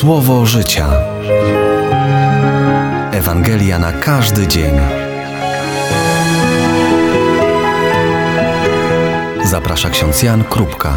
Słowo życia. Ewangelia na każdy dzień. Zaprasza ksiądz Jan Krupka.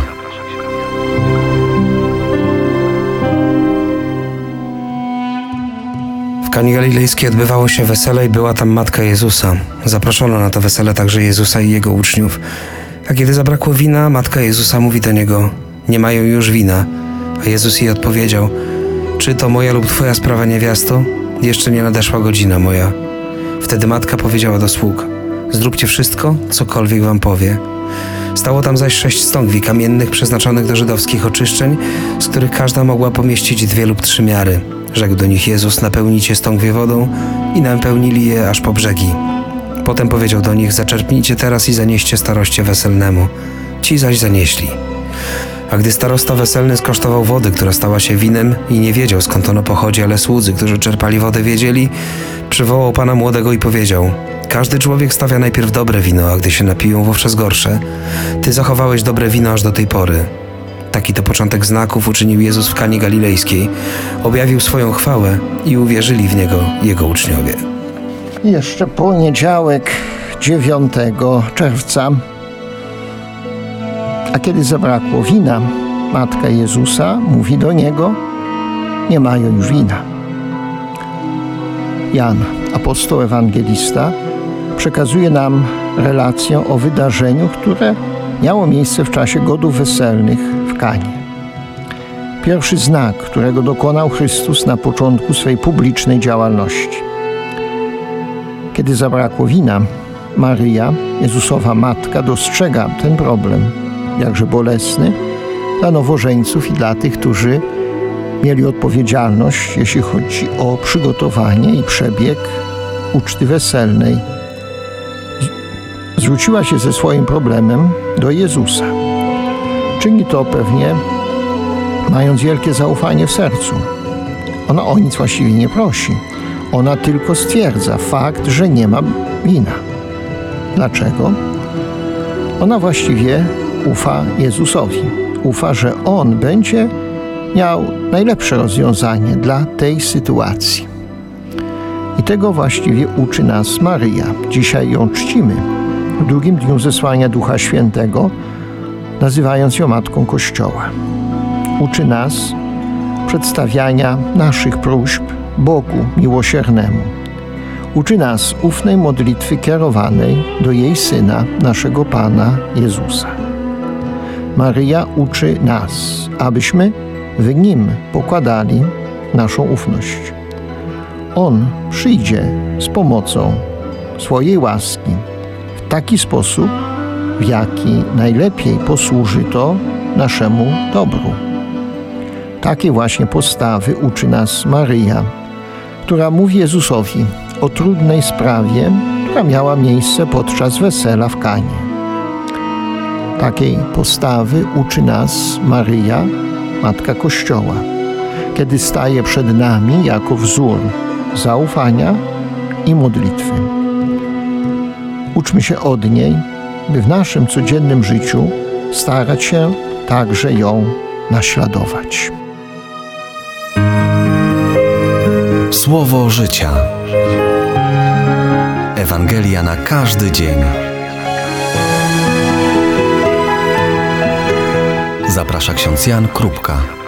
W Kanie Galilejskiej odbywało się wesele i była tam matka Jezusa. Zaproszono na to wesele także Jezusa i jego uczniów. A kiedy zabrakło wina, matka Jezusa mówi do niego: nie mają już wina. A Jezus jej odpowiedział: czy to moja lub twoja sprawa, niewiasto? Jeszcze nie nadeszła godzina moja. Wtedy matka powiedziała do sług: zróbcie wszystko, cokolwiek wam powie. Stało tam zaś 6 stągwi kamiennych przeznaczonych do żydowskich oczyszczeń, z których każda mogła pomieścić 2 lub 3 miary. Rzekł do nich Jezus: napełnijcie stągwie wodą, i napełnili je aż po brzegi. Potem powiedział do nich: zaczerpnijcie teraz i zanieście staroście weselnemu. Ci zaś zanieśli. A gdy starosta weselny skosztował wody, która stała się winem, i nie wiedział, skąd ono pochodzi, ale słudzy, którzy czerpali wodę, wiedzieli, przywołał pana młodego i powiedział: każdy człowiek stawia najpierw dobre wino, a gdy się napiją, wówczas gorsze. Ty zachowałeś dobre wino aż do tej pory. Taki to początek znaków uczynił Jezus w Kanie Galilejskiej. Objawił swoją chwałę i uwierzyli w Niego Jego uczniowie. Jeszcze poniedziałek 9 czerwca, a kiedy zabrakło wina, matka Jezusa mówi do Niego: nie mają już wina. Jan, apostoł ewangelista, przekazuje nam relację o wydarzeniu, które miało miejsce w czasie godów weselnych w Kanie. Pierwszy znak, którego dokonał Chrystus na początku swej publicznej działalności. Kiedy zabrakło wina, Maryja, Jezusowa matka, dostrzega ten problem, jakże bolesny dla nowożeńców i dla tych, którzy mieli odpowiedzialność, jeśli chodzi o przygotowanie i przebieg uczty weselnej. Zwróciła się ze swoim problemem do Jezusa. Czyni to pewnie mając wielkie zaufanie w sercu. Ona o nic właściwie nie prosi. Ona tylko stwierdza fakt, że nie ma wina. Dlaczego? Ona właściwie ufa Jezusowi. Ufa, że On będzie miał najlepsze rozwiązanie dla tej sytuacji. I tego właściwie uczy nas Maryja. Dzisiaj ją czcimy w drugim dniu zesłania Ducha Świętego, nazywając ją Matką Kościoła. Uczy nas przedstawiania naszych próśb Bogu miłosiernemu. Uczy nas ufnej modlitwy kierowanej do jej Syna, naszego Pana Jezusa. Maryja uczy nas, abyśmy w Nim pokładali naszą ufność. On przyjdzie z pomocą swojej łaski w taki sposób, w jaki najlepiej posłuży to naszemu dobru. Takiej właśnie postawy uczy nas Maryja, która mówi Jezusowi o trudnej sprawie, która miała miejsce podczas wesela w Kanie. Takiej postawy uczy nas Maryja, Matka Kościoła, kiedy staje przed nami jako wzór zaufania i modlitwy. Uczmy się od niej, by w naszym codziennym życiu starać się także ją naśladować. Słowo życia. Ewangelia na każdy dzień. Zaprasza ksiądz Jan Krupka.